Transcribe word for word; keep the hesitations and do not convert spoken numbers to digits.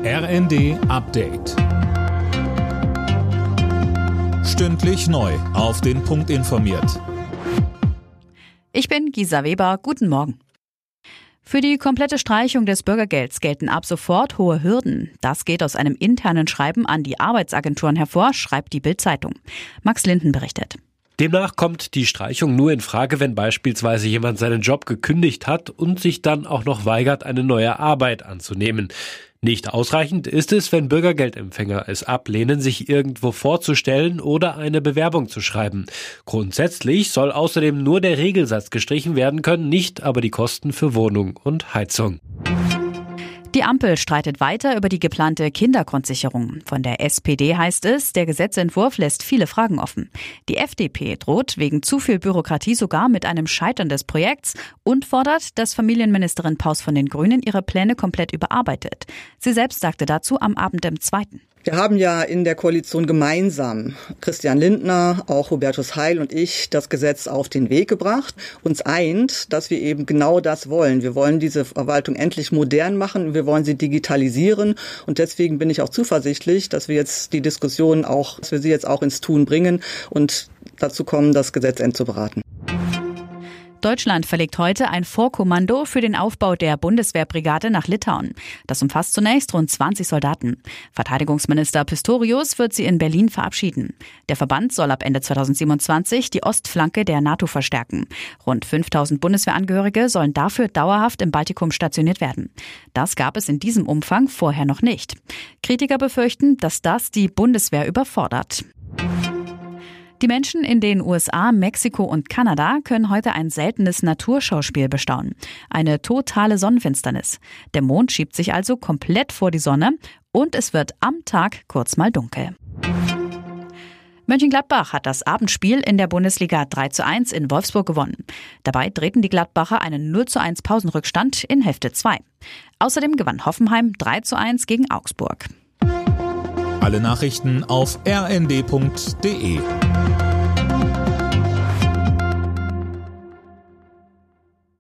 R N D Update. Stündlich neu auf den Punkt informiert. Ich bin Gisa Weber. Guten Morgen. Für die komplette Streichung des Bürgergelds gelten ab sofort hohe Hürden. Das geht aus einem internen Schreiben an die Arbeitsagenturen hervor, schreibt die Bild-Zeitung. Max Linden berichtet. Demnach kommt die Streichung nur in Frage, wenn beispielsweise jemand seinen Job gekündigt hat und sich dann auch noch weigert, eine neue Arbeit anzunehmen. Nicht ausreichend ist es, wenn Bürgergeldempfänger es ablehnen, sich irgendwo vorzustellen oder eine Bewerbung zu schreiben. Grundsätzlich soll außerdem nur der Regelsatz gestrichen werden können, nicht aber die Kosten für Wohnung und Heizung. Die Ampel streitet weiter über die geplante Kindergrundsicherung. Von der S P D heißt es, der Gesetzentwurf lässt viele Fragen offen. Die F D P droht wegen zu viel Bürokratie sogar mit einem Scheitern des Projekts und fordert, dass Familienministerin Paus von den Grünen ihre Pläne komplett überarbeitet. Sie selbst sagte dazu am Abend im Zweiten. Wir haben ja in der Koalition gemeinsam, Christian Lindner, auch Hubertus Heil und ich, das Gesetz auf den Weg gebracht. Uns eint, dass wir eben genau das wollen. Wir wollen diese Verwaltung endlich modern machen, wir wollen sie digitalisieren und deswegen bin ich auch zuversichtlich, dass wir jetzt die Diskussion auch, dass wir sie jetzt auch ins Tun bringen und dazu kommen, das Gesetz endzuberaten. Deutschland verlegt heute ein Vorkommando für den Aufbau der Bundeswehrbrigade nach Litauen. Das umfasst zunächst rund zwanzig Soldaten. Verteidigungsminister Pistorius wird sie in Berlin verabschieden. Der Verband soll ab Ende zweitausendsiebenundzwanzig die Ostflanke der NATO verstärken. Rund fünftausend Bundeswehrangehörige sollen dafür dauerhaft im Baltikum stationiert werden. Das gab es in diesem Umfang vorher noch nicht. Kritiker befürchten, dass das die Bundeswehr überfordert. Die Menschen in den U S A, Mexiko und Kanada können heute ein seltenes Naturschauspiel bestaunen. Eine totale Sonnenfinsternis. Der Mond schiebt sich also komplett vor die Sonne und es wird am Tag kurz mal dunkel. Mönchengladbach hat das Abendspiel in der Bundesliga drei zu eins in Wolfsburg gewonnen. Dabei drehten die Gladbacher einen null zu eins Pausenrückstand in Hälfte zwei. Außerdem gewann Hoffenheim drei zu eins gegen Augsburg. Alle Nachrichten auf r n d punkt d e.